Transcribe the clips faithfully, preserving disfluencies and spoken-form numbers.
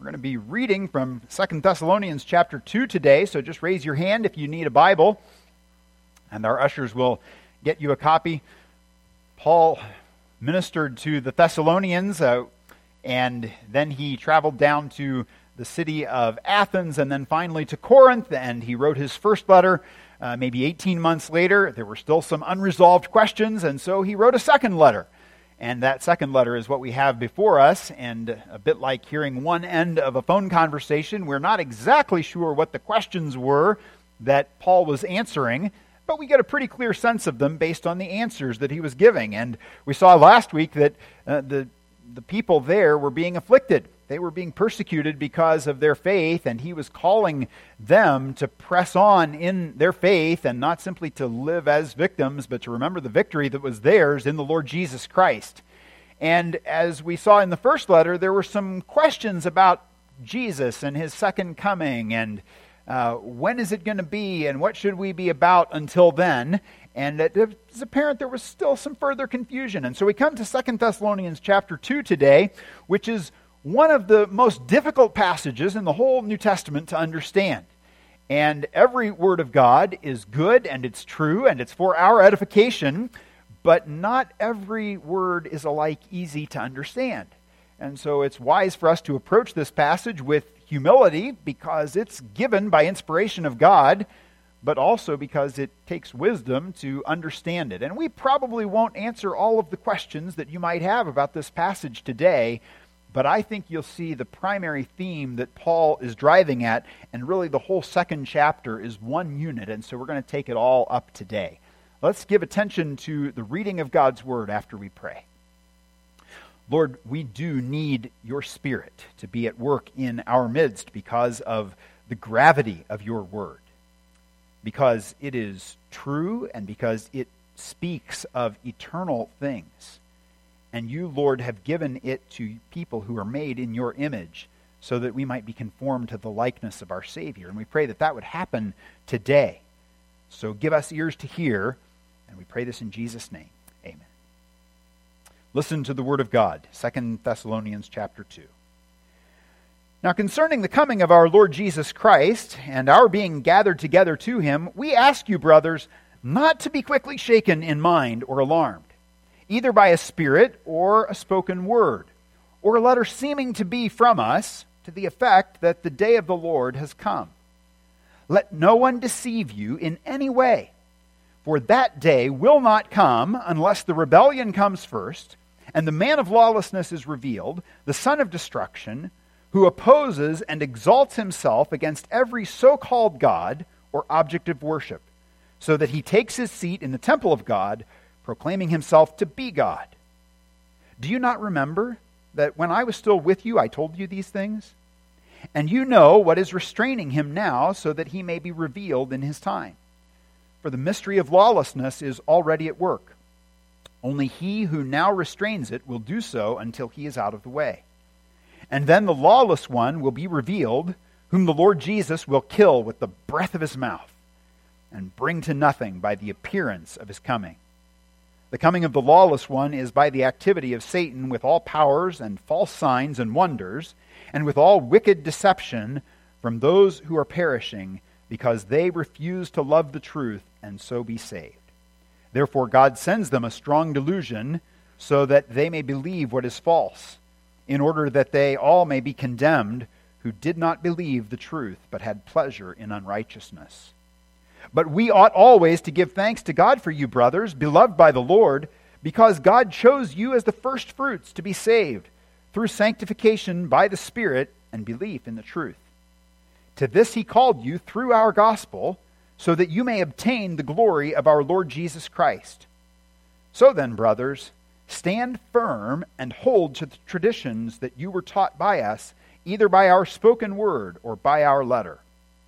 We're going to be reading from Second Thessalonians chapter two today, so just raise your hand if you need a Bible, and our ushers will get you a copy. Paul ministered to the Thessalonians, uh, and then he traveled down to the city of Athens, and then finally to Corinth, and he wrote his first letter uh, maybe eighteen months later. There were still some unresolved questions, and so he wrote a second letter. And that second letter is what we have before us, and a bit like hearing one end of a phone conversation, we're not exactly sure what the questions were that Paul was answering, but we get a pretty clear sense of them based on the answers that he was giving. And we saw last week that uh, the, the people there were being afflicted. They were being persecuted because of their faith, and he was calling them to press on in their faith and not simply to live as victims, but to remember the victory that was theirs in the Lord Jesus Christ. And as we saw in the first letter, there were some questions about Jesus and his second coming, and uh, when is it going to be, and what should we be about until then? And it was apparent there was still some further confusion. And so we come to Second Thessalonians chapter two today, which is one of the most difficult passages in the whole New Testament to understand. And every word of God is good, and it's true, and it's for our edification, but not every word is alike easy to understand. And so it's wise for us to approach this passage with humility, because it's given by inspiration of God, but also because it takes wisdom to understand it. And we probably won't answer all of the questions that you might have about this passage today, but I think you'll see the primary theme that Paul is driving at, and really the whole second chapter is one unit, and so we're going to take it all up today. Let's give attention to the reading of God's Word after we pray. Lord, we do need your Spirit to be at work in our midst because of the gravity of your Word, because it is true and because it speaks of eternal things. And you, Lord, have given it to people who are made in your image so that we might be conformed to the likeness of our Savior. And we pray that that would happen today. So give us ears to hear, and we pray this in Jesus' name. Amen. Listen to the word of God, Second Thessalonians chapter two. Now concerning the coming of our Lord Jesus Christ and our being gathered together to him, we ask you, brothers, not to be quickly shaken in mind or alarmed, either by a spirit or a spoken word, or a letter seeming to be from us, to the effect that the day of the Lord has come. Let no one deceive you in any way, for that day will not come unless the rebellion comes first, and the man of lawlessness is revealed, the son of destruction, who opposes and exalts himself against every so-called God or object of worship, so that he takes his seat in the temple of God, proclaiming himself to be God. Do you not remember that when I was still with you, I told you these things? And you know what is restraining him now, so that he may be revealed in his time. For the mystery of lawlessness is already at work. Only he who now restrains it will do so until he is out of the way. And then the lawless one will be revealed, whom the Lord Jesus will kill with the breath of his mouth, and bring to nothing by the appearance of his coming. The coming of the lawless one is by the activity of Satan with all powers and false signs and wonders, and with all wicked deception from those who are perishing, because they refuse to love the truth and so be saved. Therefore God sends them a strong delusion, so that they may believe what is false, in order that they all may be condemned who did not believe the truth, but had pleasure in unrighteousness. But we ought always to give thanks to God for you, brothers, beloved by the Lord, because God chose you as the first fruits to be saved, through sanctification by the Spirit and belief in the truth. To this he called you through our gospel, so that you may obtain the glory of our Lord Jesus Christ. So then, brothers, stand firm and hold to the traditions that you were taught by us, either by our spoken word or by our letter.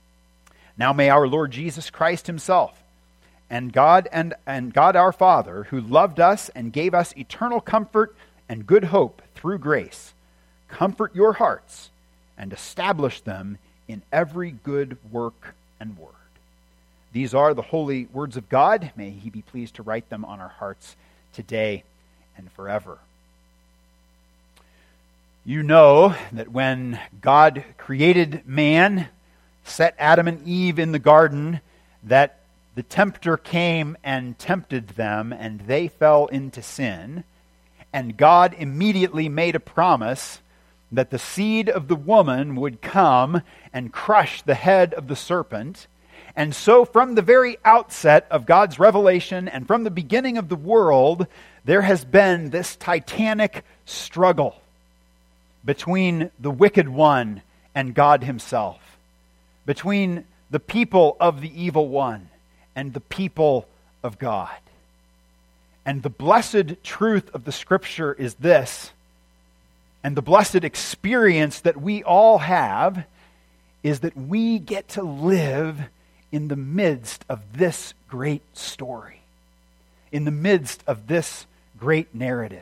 Now may our Lord Jesus Christ himself, and God and, and God our Father, who loved us and gave us eternal comfort and good hope through grace, comfort your hearts and establish them in every good work and word. These are the holy words of God. May he be pleased to write them on our hearts today and forever. You know that when God created man, set Adam and Eve in the garden, that the tempter came and tempted them, and they fell into sin. And God immediately made a promise that the seed of the woman would come and crush the head of the serpent. And so from the very outset of God's revelation and from the beginning of the world, there has been this titanic struggle between the wicked one and God himself, between the people of the evil one and the people of God. And the blessed truth of the Scripture is this, and the blessed experience that we all have is that we get to live in the midst of this great story, in the midst of this great narrative.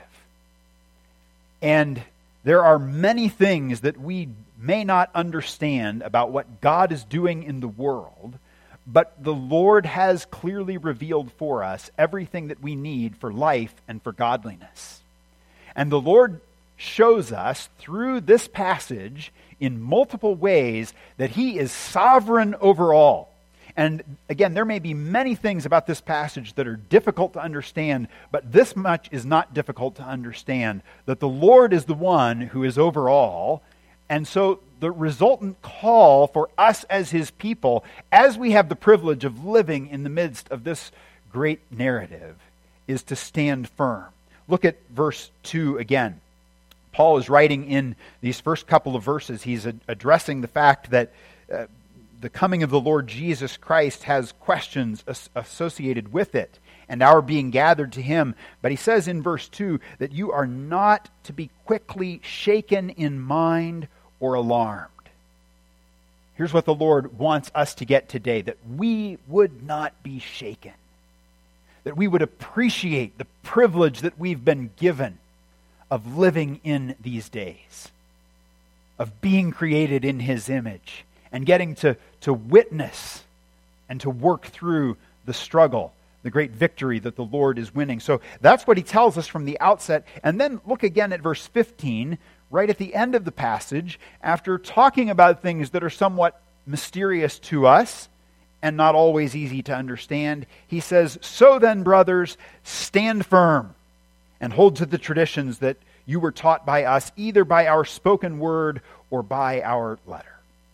And there are many things that we may not understand about what God is doing in the world, but the Lord has clearly revealed for us everything that we need for life and for godliness. And the Lord shows us through this passage in multiple ways that He is sovereign over all. And again, there may be many things about this passage that are difficult to understand, but this much is not difficult to understand, that the Lord is the one who is over all. And so the resultant call for us as His people, as we have the privilege of living in the midst of this great narrative, is to stand firm. Look at verse two again. Paul is writing in these first couple of verses, he's addressing the fact that uh, the coming of the Lord Jesus Christ has questions as- associated with it, and our being gathered to Him. But he says in verse two that you are not to be quickly shaken in mind or alarmed. Here's what the Lord wants us to get today, that we would not be shaken, that we would appreciate the privilege that we've been given of living in these days, of being created in His image, and getting to, to witness and to work through the struggle, the great victory that the Lord is winning. So that's what he tells us from the outset. And then look again at verse fifteen, right at the end of the passage, after talking about things that are somewhat mysterious to us and not always easy to understand. He says, "So then, brothers, stand firm and hold to the traditions that you were taught by us, either by our spoken word or by our letter."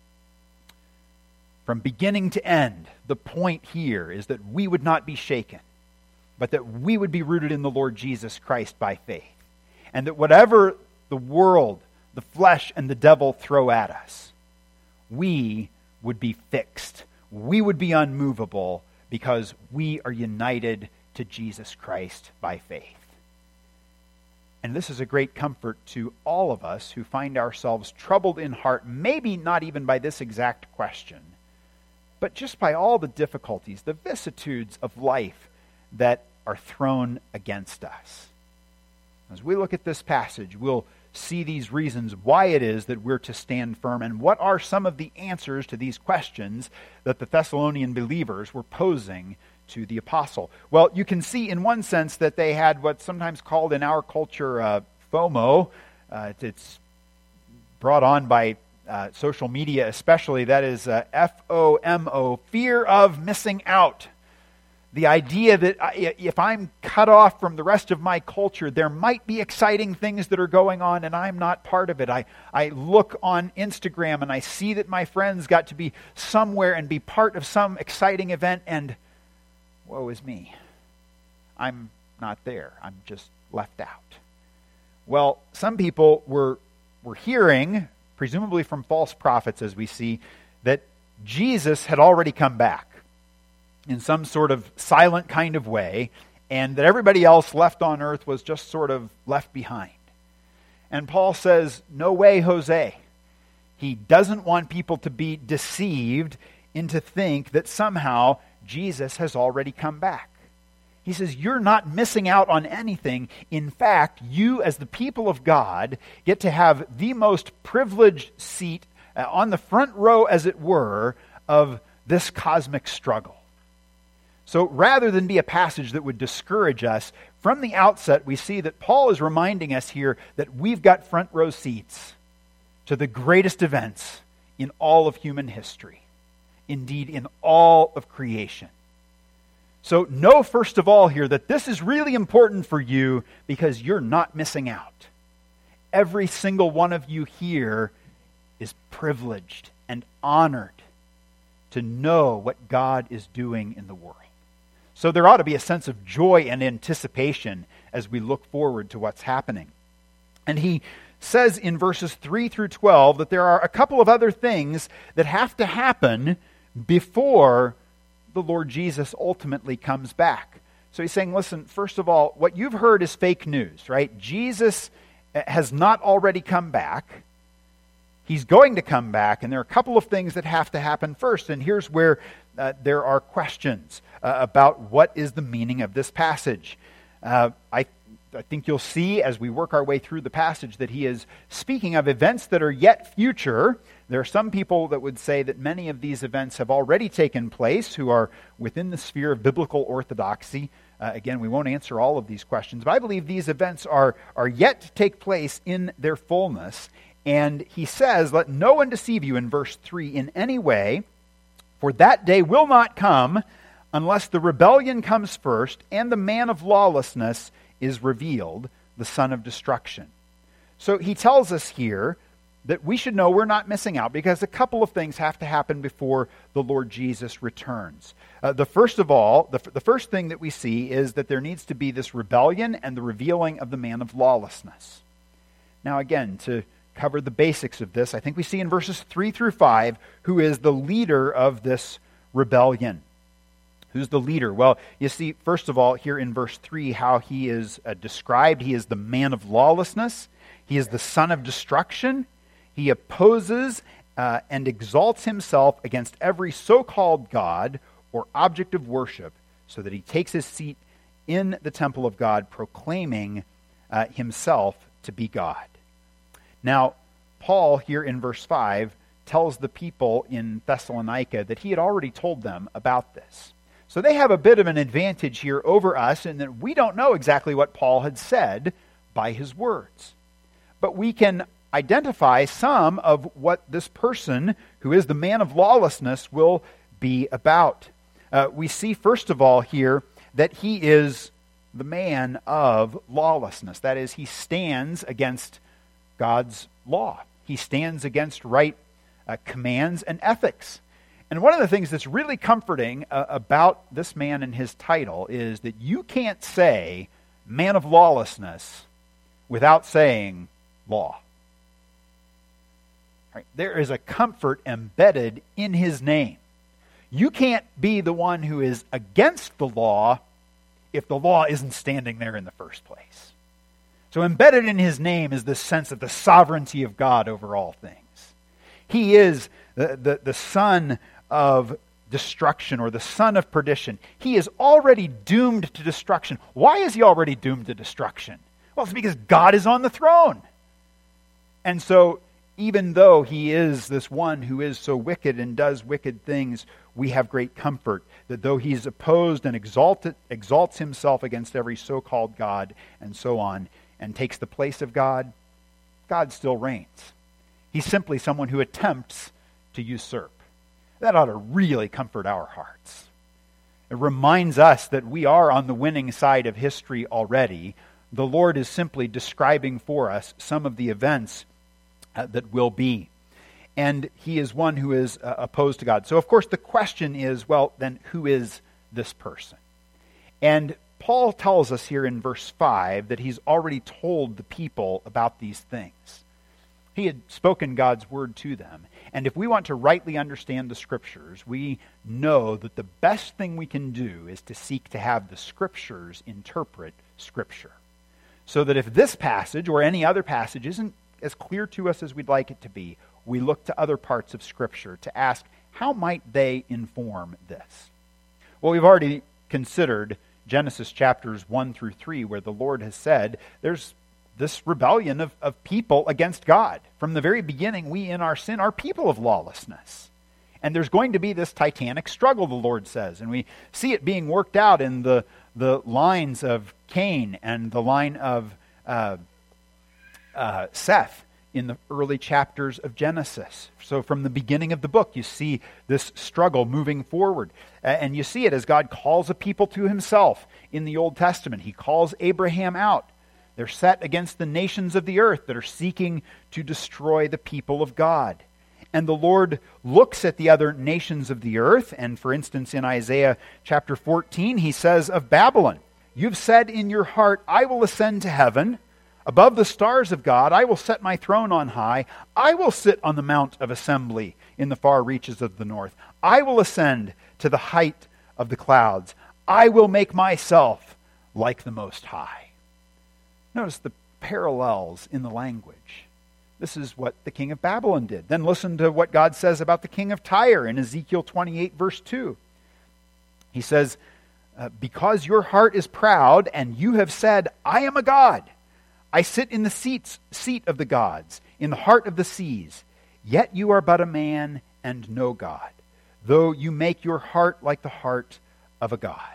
From beginning to end, the point here is that we would not be shaken, but that we would be rooted in the Lord Jesus Christ by faith. And that whatever the world, the flesh, and the devil throw at us, we would be fixed. We would be unmovable because we are united to Jesus Christ by faith. And this is a great comfort to all of us who find ourselves troubled in heart, maybe not even by this exact question, but just by all the difficulties, the vicissitudes of life that are thrown against us. As we look at this passage, we'll see these reasons why it is that we're to stand firm, and what are some of the answers to these questions that the Thessalonian believers were posing to the apostle. Well, you can see in one sense that they had what's sometimes called in our culture uh, FOMO. Uh, it's brought on by uh, social media especially. That is uh, F O M O, fear of missing out. The idea that I, if I'm cut off from the rest of my culture, there might be exciting things that are going on and I'm not part of it. I, I look on Instagram and I see that my friends got to be somewhere and be part of some exciting event, and woe is me. I'm not there. I'm just left out. Well, some people were, were hearing, presumably from false prophets as we see, that Jesus had already come back in some sort of silent kind of way, and that everybody else left on earth was just sort of left behind. And Paul says, no way, Jose. He doesn't want people to be deceived into think that somehow Jesus has already come back. He says, you're not missing out on anything. In fact, you as the people of God get to have the most privileged seat uh, on the front row, as it were, of this cosmic struggle. So rather than be a passage that would discourage us from the outset, we see that Paul is reminding us here that we've got front row seats to the greatest events in all of human history, indeed in all of creation. So know, first of all, here that this is really important for you because you're not missing out. Every single one of you here is privileged and honored to know what God is doing in the world. So there ought to be a sense of joy and anticipation as we look forward to what's happening. And he says in verses three through twelve that there are a couple of other things that have to happen before the Lord Jesus ultimately comes back. So he's saying, listen, first of all, what you've heard is fake news, right? Jesus has not already come back. He's going to come back, and there are a couple of things that have to happen first. And here's where uh, there are questions uh, about what is the meaning of this passage. Uh, I, I think you'll see as we work our way through the passage that he is speaking of events that are yet future. There are some people that would say that many of these events have already taken place who are within the sphere of biblical orthodoxy. Uh, again, we won't answer all of these questions, but I believe these events are, are yet to take place in their fullness. And he says, let no one deceive you in verse three in any way, for that day will not come unless the rebellion comes first and the man of lawlessness is revealed, the son of destruction. So he tells us here that we should know we're not missing out because a couple of things have to happen before the Lord Jesus returns. Uh, the first of all, the, the first thing that we see is that there needs to be this rebellion and the revealing of the man of lawlessness. Now again, to cover the basics of this, I think we see in verses three through five who is the leader of this rebellion. Who's the leader? Well, you see, first of all, here in verse three, how he is uh, described. He is the man of lawlessness. He is the son of destruction. He opposes uh, and exalts himself against every so-called God or object of worship, so that he takes his seat in the temple of God, proclaiming uh, himself to be God. Now, Paul, here in verse five, tells the people in Thessalonica that he had already told them about this. So they have a bit of an advantage here over us in that we don't know exactly what Paul had said by his words. But we can identify some of what this person, who is the man of lawlessness, will be about. Uh, we see, first of all, here that he is the man of lawlessness. That is, he stands against God's law. He stands against right uh, commands and ethics. And one of the things that's really comforting uh, about this man and his title is that you can't say man of lawlessness without saying law. Right? There is a comfort embedded in his name. You can't be the one who is against the law if the law isn't standing there in the first place. So embedded in his name is this sense of the sovereignty of God over all things. He is the, the, the son of destruction, or the son of perdition. He is already doomed to destruction. Why is he already doomed to destruction? Well, it's because God is on the throne. And so, even though he is this one who is so wicked and does wicked things, we have great comfort that though he's opposed and exalted, exalts himself against every so-called God and so on, and takes the place of God, God still reigns. He's simply someone who attempts to usurp. That ought to really comfort our hearts. It reminds us that we are on the winning side of history already. The Lord is simply describing for us some of the events uh, that will be. And he is one who is uh, opposed to God. So, of course, the question is, well, then who is this person? And Paul tells us here in verse five that he's already told the people about these things. He had spoken God's word to them. And if we want to rightly understand the Scriptures, we know that the best thing we can do is to seek to have the Scriptures interpret Scripture. So that if this passage or any other passage isn't as clear to us as we'd like it to be, we look to other parts of Scripture to ask, how might they inform this? Well, we've already considered Genesis chapters one through three, where the Lord has said there's this rebellion of, of people against God. From the very beginning, we in our sin are people of lawlessness. And there's going to be this titanic struggle, the Lord says. And we see it being worked out in the, the lines of Cain and the line of uh, uh, Seth in the early chapters of Genesis. So from the beginning of the book, you see this struggle moving forward. And you see it as God calls a people to himself in the Old Testament. He calls Abraham out. They're set against the nations of the earth that are seeking to destroy the people of God. And the Lord looks at the other nations of the earth. And for instance, in Isaiah chapter fourteen, he says of Babylon, "You've said in your heart, I will ascend to heaven. Above the stars of God, I will set my throne on high. I will sit on the mount of assembly in the far reaches of the north. I will ascend to the height of the clouds. I will make myself like the Most High." Notice the parallels in the language. This is what the king of Babylon did. Then listen to what God says about the king of Tyre in Ezekiel twenty-eight, verse two. He says, uh, "Because your heart is proud, and you have said, I am a god. I sit in the seats, seat of the gods, in the heart of the seas. Yet you are but a man and no God, though you make your heart like the heart of a god."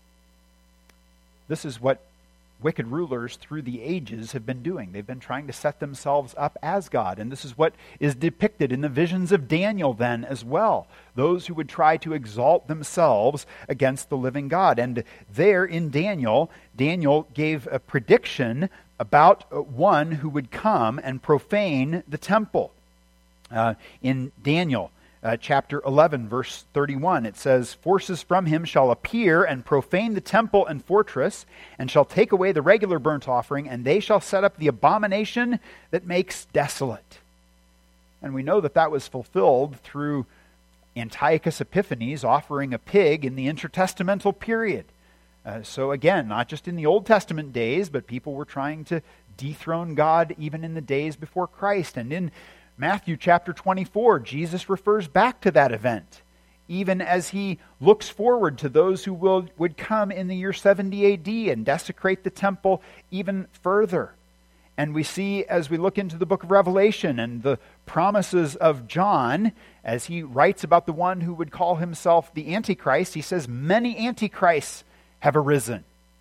This is what wicked rulers through the ages have been doing. They've been trying to set themselves up as God. And this is what is depicted in the visions of Daniel then as well. Those who would try to exalt themselves against the living God. And there in Daniel, Daniel gave a prediction about one who would come and profane the temple. Uh, in Daniel uh, chapter eleven, verse thirty-one, it says, "Forces from him shall appear and profane the temple and fortress, and shall take away the regular burnt offering, and they shall set up the abomination that makes desolate." And we know that that was fulfilled through Antiochus Epiphanes offering a pig in the intertestamental period. Uh, so again, not just in the Old Testament days, but people were trying to dethrone God even in the days before Christ. And in Matthew chapter twenty-four, Jesus refers back to that event, even as he looks forward to those who will would come in the year seventy A D and desecrate the temple even further. And we see, as we look into the book of Revelation and the promises of John, as he writes about the one who would call himself the Antichrist, he says, many Antichrists have arisen.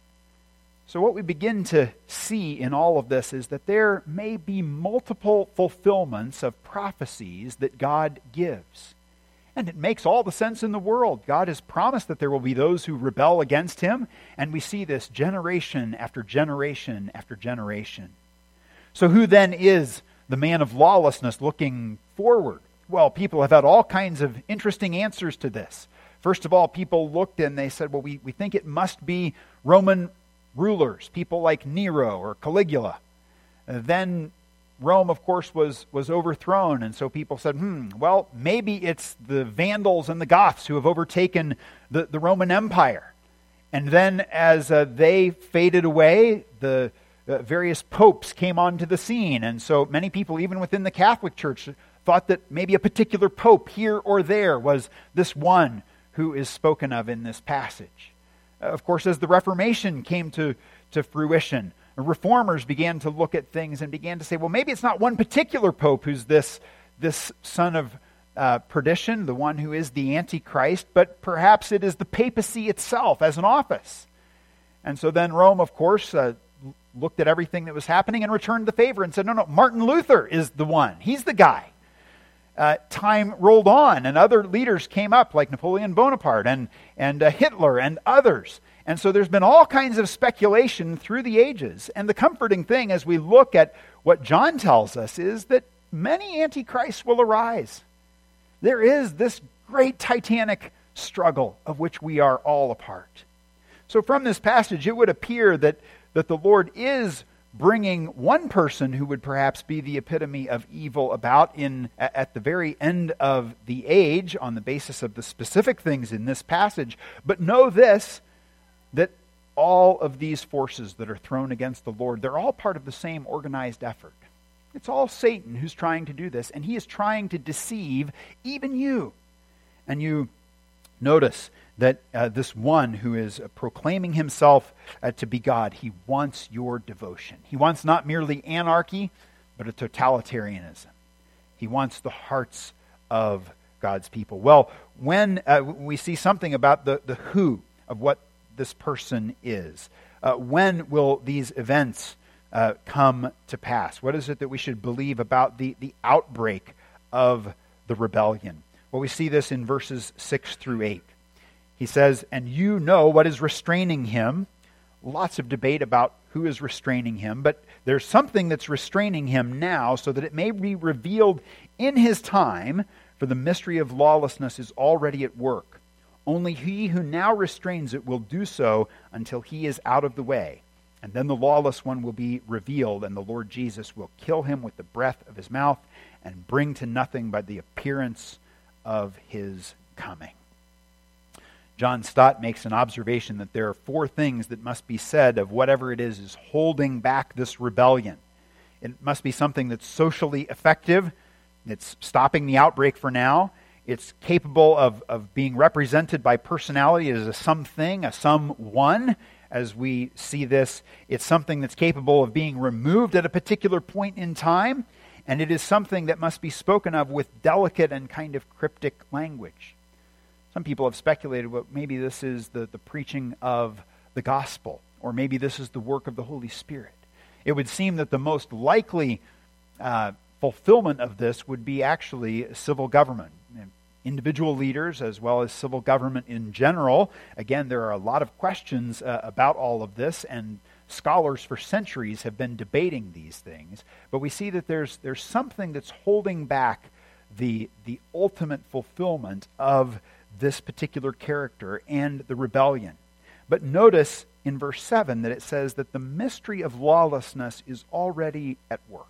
So what we begin to see in all of this is that there may be multiple fulfillments of prophecies that God gives. And it makes all the sense in the world. God has promised that there will be those who rebel against him, and we see this generation after generation after generation. So who then is the man of lawlessness looking forward? Well, people have had all kinds of interesting answers to this. First of all, people looked and they said, well, we, we think it must be Roman rulers, people like Nero or Caligula. Uh, then Rome, of course, was, was overthrown, and so people said, hmm, well, maybe it's the Vandals and the Goths who have overtaken the, the Roman Empire. And then as uh, they faded away, the uh, various popes came onto the scene, and so many people, even within the Catholic Church, thought that maybe a particular pope here or there was this one who is spoken of in this passage. Uh, of course, as the Reformation came to, to fruition, reformers began to look at things and began to say, well, maybe it's not one particular pope who's this, this son of uh, perdition, the one who is the Antichrist, but perhaps it is the papacy itself as an office. And so then Rome, of course, uh, looked at everything that was happening and returned the favor and said, no, no, Martin Luther is the one. He's the guy. Uh, time rolled on, and other leaders came up, like Napoleon Bonaparte and, and uh, Hitler and others. And so there's been all kinds of speculation through the ages. And the comforting thing as we look at what John tells us is that many antichrists will arise. There is this great titanic struggle of which we are all a part. So from this passage, it would appear that, that the Lord is bringing one person who would perhaps be the epitome of evil about in at the very end of the age on the basis of the specific things in this passage. But know this, that all of these forces that are thrown against the Lord, they're all part of the same organized effort. It's all Satan who's trying to do this, and he is trying to deceive even you. And you notice that uh, this one who is uh, proclaiming himself uh, to be God, he wants your devotion. He wants not merely anarchy, but a totalitarianism. He wants the hearts of God's people. Well, when uh, we see something about the, the who of what this person is, uh, when will these events uh, come to pass? What is it that we should believe about the, the outbreak of the rebellion? Well, we see this in verses six through eight. He says, "And you know what is restraining him." Lots of debate about who is restraining him, but there's something that's restraining him now so that it may be revealed in his time, for the mystery of lawlessness is already at work. Only he who now restrains it will do so until he is out of the way. And then the lawless one will be revealed, and the Lord Jesus will kill him with the breath of his mouth and bring to nothing by the appearance of his coming. John Stott makes an observation that there are four things that must be said of whatever it is is holding back this rebellion. It must be something that's socially effective. It's stopping the outbreak for now. It's capable of, of being represented by personality as a something, a someone. As we see this, it's something that's capable of being removed at a particular point in time. And it is something that must be spoken of with delicate and kind of cryptic language. Some people have speculated, well, maybe this is the, the preaching of the gospel, or maybe this is the work of the Holy Spirit. It would seem that the most likely uh, fulfillment of this would be actually civil government. Individual leaders as well as civil government in general. Again, there are a lot of questions uh, about all of this, and scholars for centuries have been debating these things. But we see that there's there's something that's holding back the the ultimate fulfillment of this particular character and the rebellion. But notice in verse seven that it says that the mystery of lawlessness is already at work.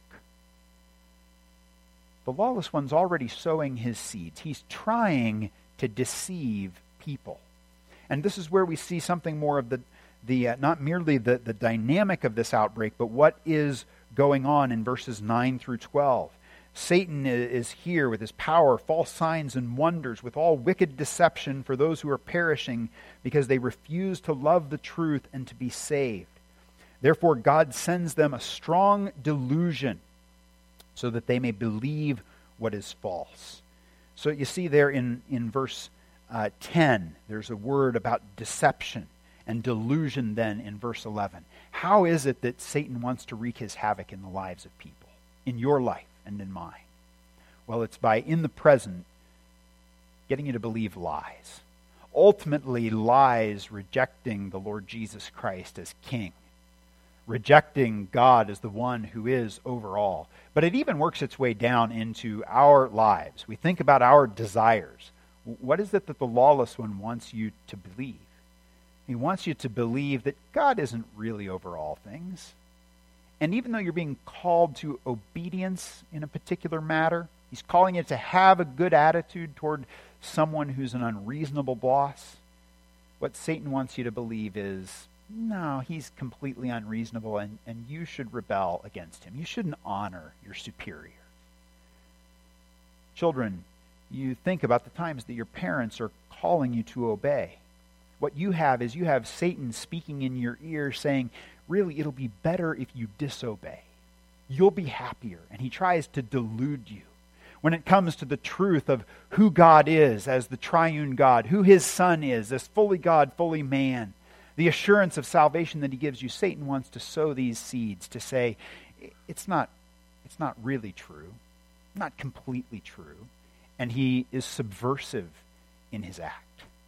The lawless one's already sowing his seeds. He's trying to deceive people. And this is where we see something more of the, the uh, not merely the, the dynamic of this outbreak, but what is going on in verses nine through twelve. Satan is here with his power, false signs and wonders, with all wicked deception for those who are perishing because they refuse to love the truth and to be saved. Therefore, God sends them a strong delusion so that they may believe what is false. So you see there in, in verse uh, ten, there's a word about deception and delusion then in verse eleven. How is it that Satan wants to wreak his havoc in the lives of people, in your life and in mine? Well, it's by, in the present, getting you to believe lies. Ultimately, lies rejecting the Lord Jesus Christ as King. Rejecting God as the one who is over all. But it even works its way down into our lives. We think about our desires. What is it that the lawless one wants you to believe? He wants you to believe that God isn't really over all things. And even though you're being called to obedience in a particular matter, he's calling you to have a good attitude toward someone who's an unreasonable boss. What Satan wants you to believe is, no, he's completely unreasonable, and, and you should rebel against him. You shouldn't honor your superior. Children, you think about the times that your parents are calling you to obey. What you have is you have Satan speaking in your ear saying, really, it'll be better if you disobey. You'll be happier. And he tries to delude you. When it comes to the truth of who God is as the triune God, who his Son is as fully God, fully man, the assurance of salvation that he gives you, Satan wants to sow these seeds to say, it's not, it's not really true, not completely true, and he is subversive in his act.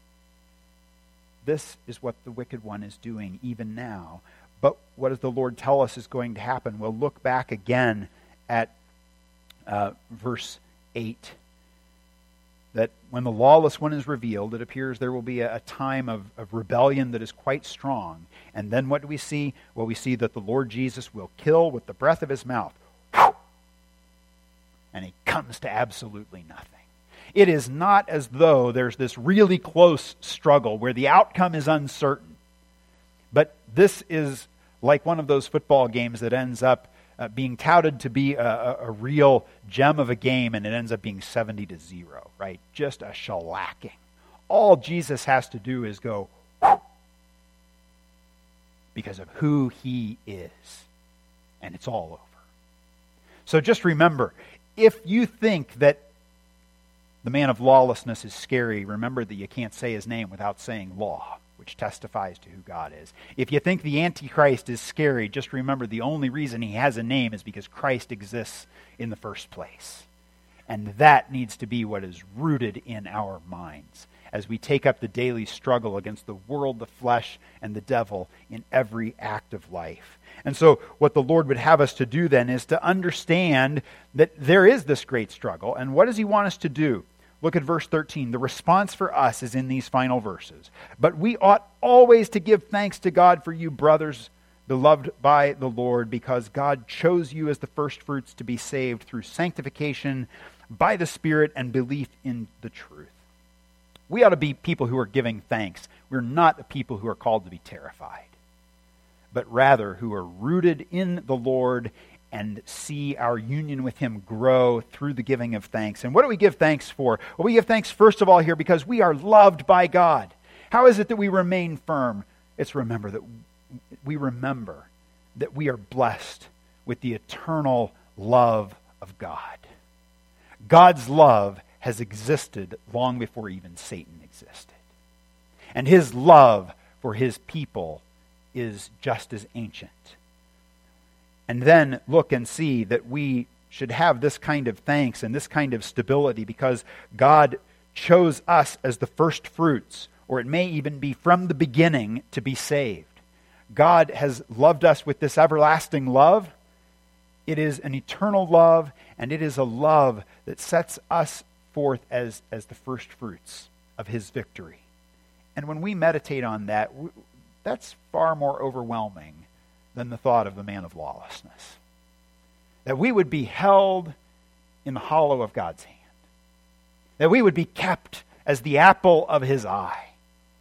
This is what the wicked one is doing even now. But what does the Lord tell us is going to happen? We'll look back again at uh, verse eight. That when the lawless one is revealed, it appears there will be a, a time of, of rebellion that is quite strong. And then what do we see? Well, we see that the Lord Jesus will kill with the breath of his mouth. And he comes to absolutely nothing. It is not as though there's this really close struggle where the outcome is uncertain. But this is like one of those football games that ends up uh, being touted to be a, a, a real gem of a game, and it ends up being seventy to zero, right? Just a shellacking. All Jesus has to do is go because of who he is. And it's all over. So just remember, if you think that The man of lawlessness is scary. Remember that you can't say his name without saying law, which testifies to who God is. If you think the Antichrist is scary, just remember the only reason he has a name is because Christ exists in the first place. And that needs to be what is rooted in our minds as we take up the daily struggle against the world, the flesh, and the devil in every act of life. And so what the Lord would have us to do then is to understand that there is this great struggle. And what does he want us to do? Look at verse thirteen. The response for us is in these final verses. But we ought always to give thanks to God for you, brothers, beloved by the Lord, because God chose you as the firstfruits to be saved through sanctification by the Spirit and belief in the truth. We ought to be people who are giving thanks. We're not a people who are called to be terrified, but rather who are rooted in the Lord and see our union with him grow through the giving of thanks. And what do we give thanks for? Well, we give thanks first of all here because we are loved by God. How is it that we remain firm? It's remember that we remember that we are blessed with the eternal love of God. God's love has existed long before even Satan existed. And his love for his people is just as ancient. And then look and see that we should have this kind of thanks and this kind of stability because God chose us as the first fruits, or it may even be from the beginning, to be saved. God has loved us with this everlasting love. It is an eternal love, and it is a love that sets us forth as, as the first fruits of his victory. And when we meditate on that, that's far more overwhelming than the thought of the man of lawlessness. That we would be held in the hollow of God's hand. That we would be kept as the apple of his eye.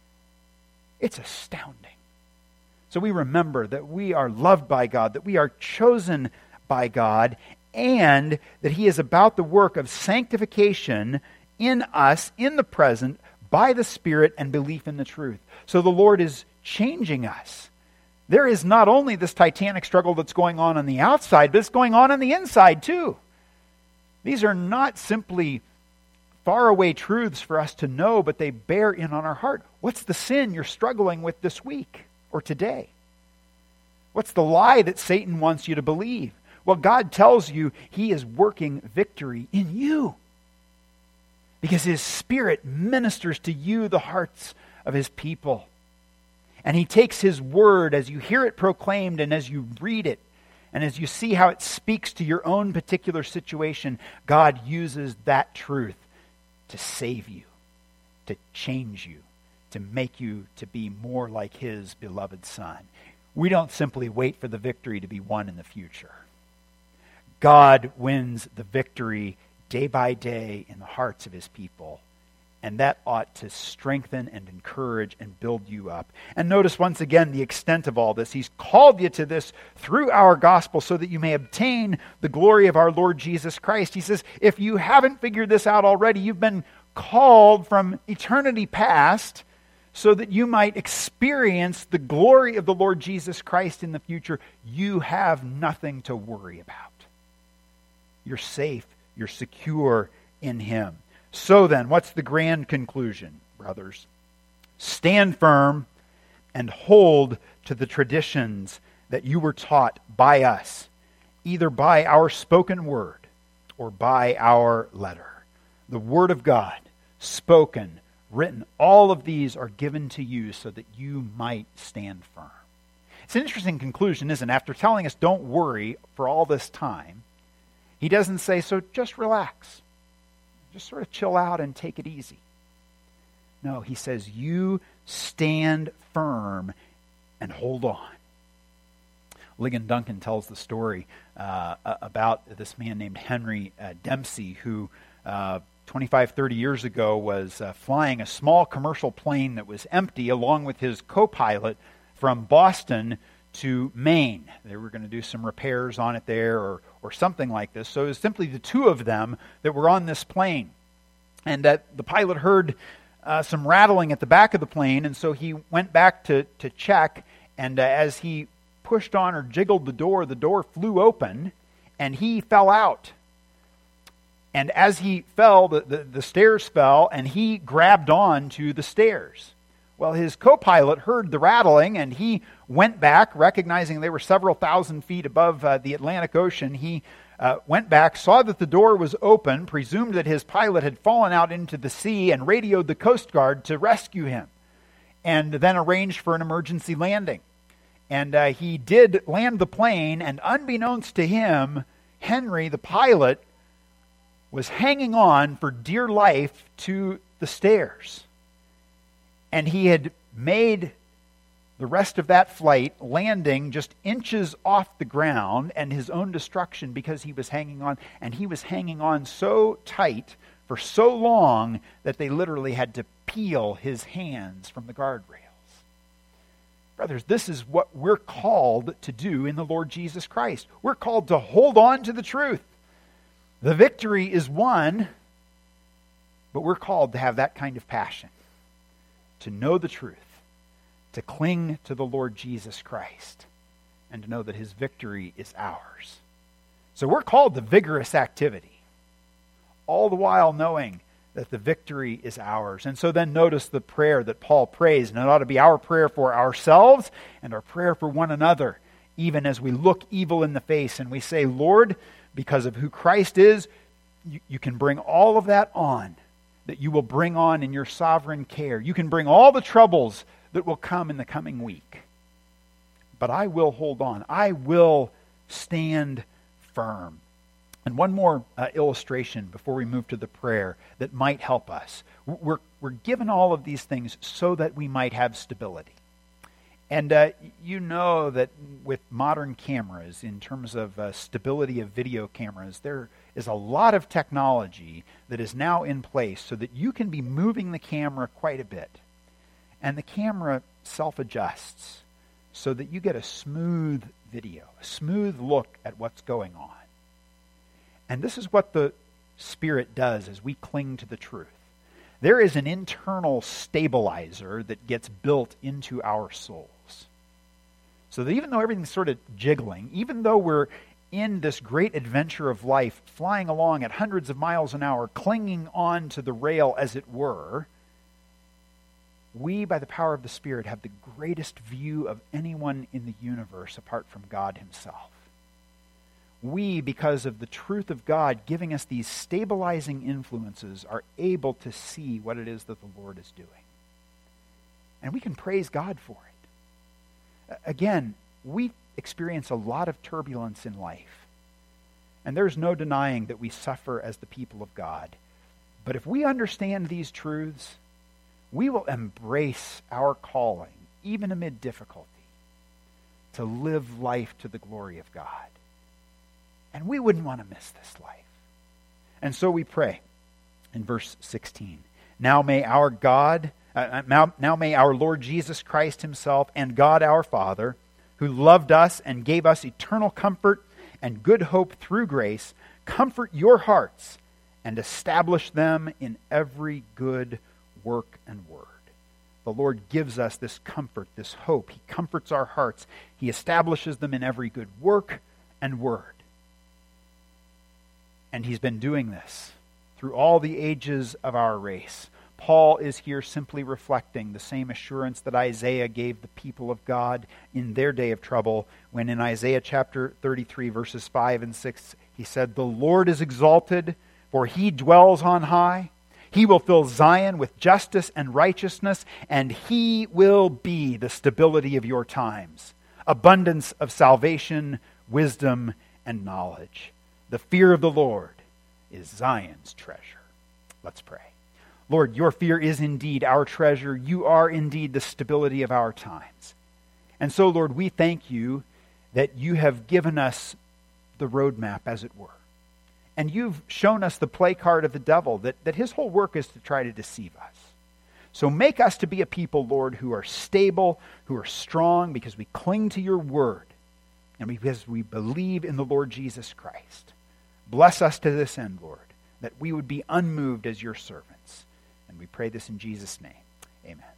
It's astounding. So we remember that we are loved by God, that we are chosen by God, and that he is about the work of sanctification in us, in the present, by the Spirit and belief in the truth. So the Lord is changing us. There is not only this titanic struggle that's going on on the outside, but it's going on on the inside too. These are not simply faraway truths for us to know, but they bear in on our heart. What's the sin you're struggling with this week or today? What's the lie that Satan wants you to believe? Well, God tells you he is working victory in you because his Spirit ministers to you the hearts of his people. And he takes his word as you hear it proclaimed and as you read it and as you see how it speaks to your own particular situation, God uses that truth to save you, to change you, to make you to be more like his beloved Son. We don't simply wait for the victory to be won in the future. God wins the victory day by day in the hearts of his people. And that ought to strengthen and encourage and build you up. And notice once again the extent of all this. He's called you to this through our gospel so that you may obtain the glory of our Lord Jesus Christ. He says, if you haven't figured this out already, you've been called from eternity past so that you might experience the glory of the Lord Jesus Christ in the future. You have nothing to worry about. You're safe. You're secure in him. So then, what's the grand conclusion, brothers? Stand firm and hold to the traditions that you were taught by us, either by our spoken word or by our letter. The word of God, spoken, written, all of these are given to you so that you might stand firm. It's an interesting conclusion, isn't it? After telling us don't worry for all this time, he doesn't say, so just relax. Just sort of chill out and take it easy. No, he says, you stand firm and hold on. Ligon Duncan tells the story uh, about this man named Henry uh, Dempsey, who uh, twenty-five, thirty years ago was uh, flying a small commercial plane that was empty along with his co-pilot from Boston to Maine. They were going to do some repairs on it there or, or something like this. So it was simply the two of them that were on this plane. And that the pilot heard uh, some rattling at the back of the plane, and so he went back to, to check, and uh, as he pushed on or jiggled the door, the door flew open, and he fell out. And as he fell, the, the, the stairs fell, and he grabbed on to the stairs. Well, his co-pilot heard the rattling, and he went back, recognizing they were several thousand feet above uh, the Atlantic Ocean. He uh, went back, saw that the door was open, presumed that his pilot had fallen out into the sea, and radioed the Coast Guard to rescue him, and then arranged for an emergency landing. And uh, he did land the plane, and unbeknownst to him, Henry, the pilot, was hanging on for dear life to the stairs. And he had made the rest of that flight landing just inches off the ground and his own destruction because he was hanging on. And he was hanging on so tight for so long that they literally had to peel his hands from the guardrails. Brothers, this is what we're called to do in the Lord Jesus Christ. We're called to hold on to the truth. The victory is won, but we're called to have that kind of passion, to know the truth, to cling to the Lord Jesus Christ, and to know that his victory is ours. So we're called to vigorous activity, all the while knowing that the victory is ours. And so then notice the prayer that Paul prays, and it ought to be our prayer for ourselves and our prayer for one another, even as we look evil in the face and we say, Lord, because of who Christ is, you, you can bring all of that on, that you will bring on in your sovereign care. You can bring all the troubles that will come in the coming week. But I will hold on. I will stand firm. And one more uh, illustration before we move to the prayer that might help us. We're, we're given all of these things so that we might have stability. And uh, you know that with modern cameras, in terms of uh, stability of video cameras, there is a lot of technology that is now in place so that you can be moving the camera quite a bit. And the camera self-adjusts so that you get a smooth video, a smooth look at what's going on. And this is what the Spirit does as we cling to the truth. There is an internal stabilizer that gets built into our souls. So that even though everything's sort of jiggling, even though we're in this great adventure of life, flying along at hundreds of miles an hour, clinging on to the rail as it were, we, by the power of the Spirit, have the greatest view of anyone in the universe apart from God himself. We, because of the truth of God giving us these stabilizing influences, are able to see what it is that the Lord is doing. And we can praise God for it. Again, we experience a lot of turbulence in life. And there's no denying that we suffer as the people of God. But if we understand these truths, we will embrace our calling, even amid difficulty, to live life to the glory of God. And we wouldn't want to miss this life. And so we pray in verse sixteen. Now may our God, uh, now, now may our Lord Jesus Christ himself and God our Father, who loved us and gave us eternal comfort and good hope through grace, comfort your hearts and establish them in every good work and word. The Lord gives us this comfort, this hope. He comforts our hearts. He establishes them in every good work and word. And he's been doing this through all the ages of our race. Paul is here simply reflecting the same assurance that Isaiah gave the people of God in their day of trouble, when in Isaiah chapter thirty-three, verses five and six, he said, "The Lord is exalted, for he dwells on high. He will fill Zion with justice and righteousness, and he will be the stability of your times, abundance of salvation, wisdom, and knowledge. The fear of the Lord is Zion's treasure." Let's pray. Lord, your fear is indeed our treasure. You are indeed the stability of our times. And so, Lord, we thank you that you have given us the roadmap, as it were. And you've shown us the play card of the devil, that, that his whole work is to try to deceive us. So make us to be a people, Lord, who are stable, who are strong, because we cling to your word, and because we believe in the Lord Jesus Christ. Bless us to this end, Lord, that we would be unmoved as your servants. And we pray this in Jesus' name. Amen.